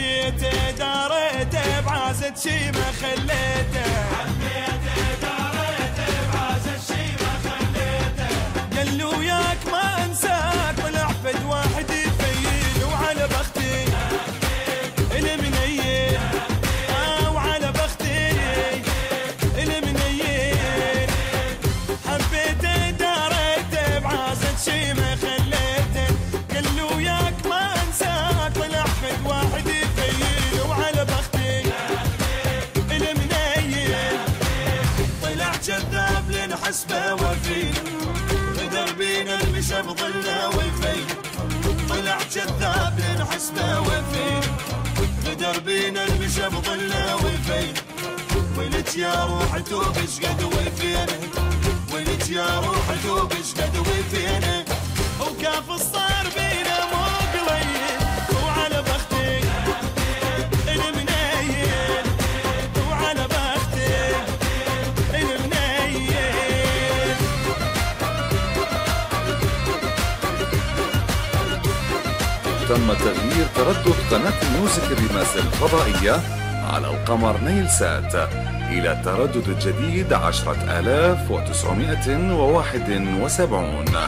حبيته داريته بعازة شي ما خليته، حبيته داريته بعازة شي ما خليته. قال له وياك ما انساك طلع فد واحد يفيل وعلى بختي المنيل، وعلى بختي المنيل. حبيته داريته بعازة شي ما خليته، قال له وياك ما انساك طلع فد واحد يفيل وعلى بختي المنيل. طلع كذاب لنحسبه وفيل، غدر بينا المشى بظلنا والفيل. طلع كذاب لنحسبه وفيل، غدر بينا المشى بظلنا والفيل. ولك يا روح توب شقد وفينا، ولك يا روح توب شقد وفينا. وكاف الصار بينا مو قليل وعلى بختي المنيل، وعلى بختي المنيل. تم تغيير تردد قناة الميوزك الرماس الفضائية على القمر نيلسات إلى التردد الجديد 10971.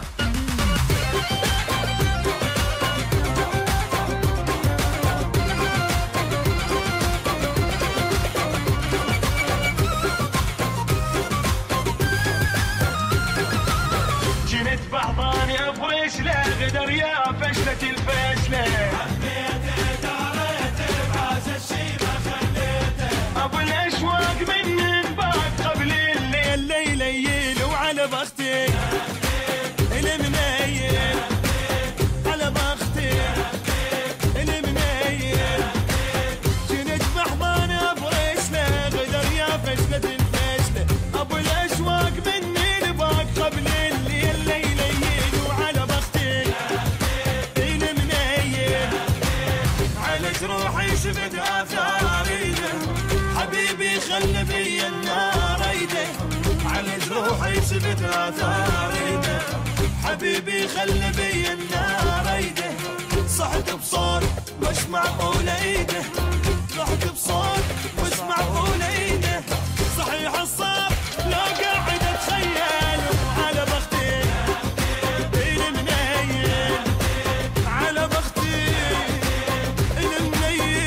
جنت بعضاني افرش له غدر يا فشلة الفشلة. حبيته داريته بعازة شي ما خليته. ابو الاشواق من بعد قبل الليل ليل وعلى بختي المنيل، على بختي المنيل. جنت بعضاني افرش له غدر يا فشلة الفشلة. ابو الاشواق مني لباك قبل الليل ليل وعلى بختي المنيل. على جروحي شفت اثار ايده، حبيبي خل بي النار ايده. على جروحي شفت اثار ايده، حبيبي خل بي النار ايده. صحت بصوت مش معقول ايده، صحت بصوت مش معقول ايده. صحيح الصار لا قاعد اتخيل على بختي المنيل، على بختي المنيل.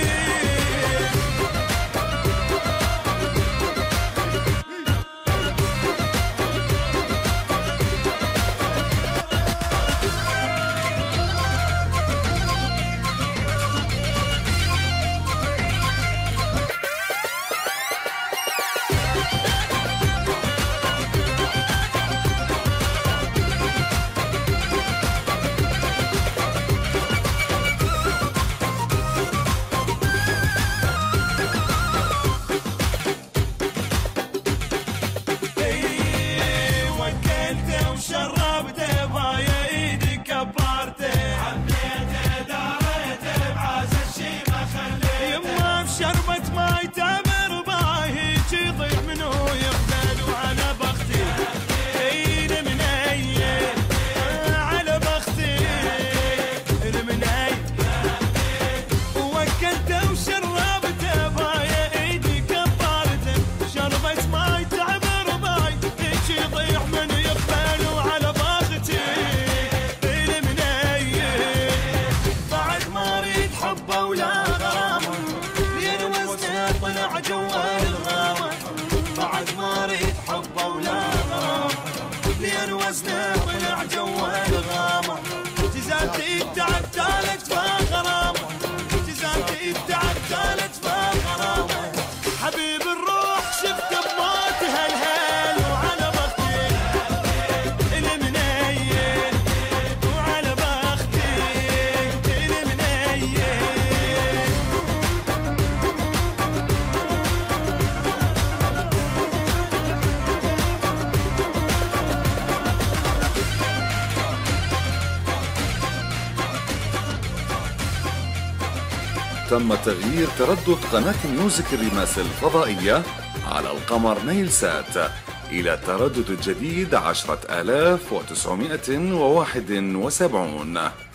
وكلته وشربته بايا ايدي كبرته. حبيته داريته بعازة شي ما خليته. يما بشربة ماي تعبر باهي يطيح منو يقتل وعلى بختي المنيل، على بختي المنيل. وكلته وشربته بايا ايدي كبرته. شربت ماي تعبر باي يطيح منو يقتل وعلى بختي المنيل. بعد ما اريد حبه ولا غرامه، لين وزنه طلع جوا الغامه. بعد ما اريد حبه ولا غرامه، لين وزنه طلع جوا الغامه. جزالتي تعدلت فغرامه، جزالتي تعدلت فغرامه. حبيب الروح شفت بموت هالهال وعلى بختي المنيل، وعلى بختي المنيل. تم تغيير تردد قناة ميوزك الرماس الفضائية على القمر نيلسات إلى التردد الجديد 10971.